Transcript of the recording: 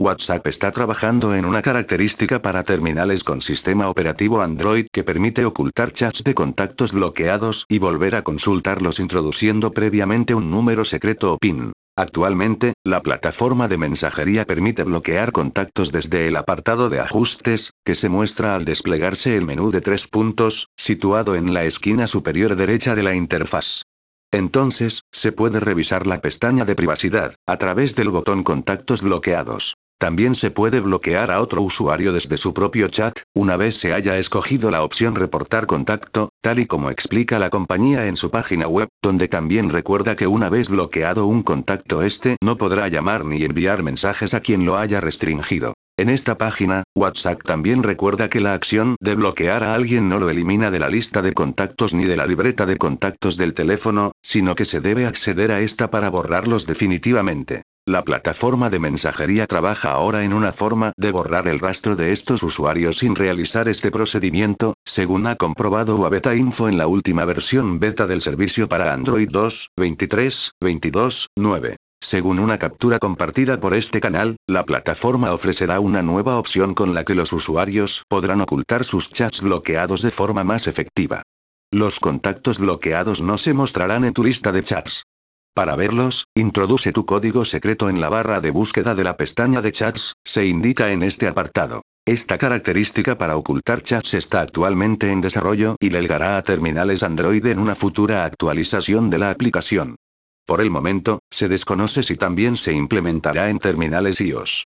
WhatsApp está trabajando en una característica para terminales con sistema operativo Android que permite ocultar chats de contactos bloqueados y volver a consultarlos introduciendo previamente un número secreto o PIN. Actualmente, la plataforma de mensajería permite bloquear contactos desde el apartado de ajustes, que se muestra al desplegarse el menú de 3 puntos, situado en la esquina superior derecha de la interfaz. Entonces, se puede revisar la pestaña de privacidad, a través del botón Contactos bloqueados. También se puede bloquear a otro usuario desde su propio chat, una vez se haya escogido la opción Reportar contacto, tal y como explica la compañía en su página web, donde también recuerda que una vez bloqueado un contacto este no podrá llamar ni enviar mensajes a quien lo haya restringido. En esta página, WhatsApp también recuerda que la acción de bloquear a alguien no lo elimina de la lista de contactos ni de la libreta de contactos del teléfono, sino que se debe acceder a esta para borrarlos definitivamente. La plataforma de mensajería trabaja ahora en una forma de borrar el rastro de estos usuarios sin realizar este procedimiento, según ha comprobado Wabeta Info en la última versión beta del servicio para Android 2.23.22.9. Según una captura compartida por este canal, la plataforma ofrecerá una nueva opción con la que los usuarios podrán ocultar sus chats bloqueados de forma más efectiva. Los contactos bloqueados no se mostrarán en tu lista de chats. Para verlos, introduce tu código secreto en la barra de búsqueda de la pestaña de chats, se indica en este apartado. Esta característica para ocultar chats está actualmente en desarrollo y llegará a terminales Android en una futura actualización de la aplicación. Por el momento, se desconoce si también se implementará en terminales iOS.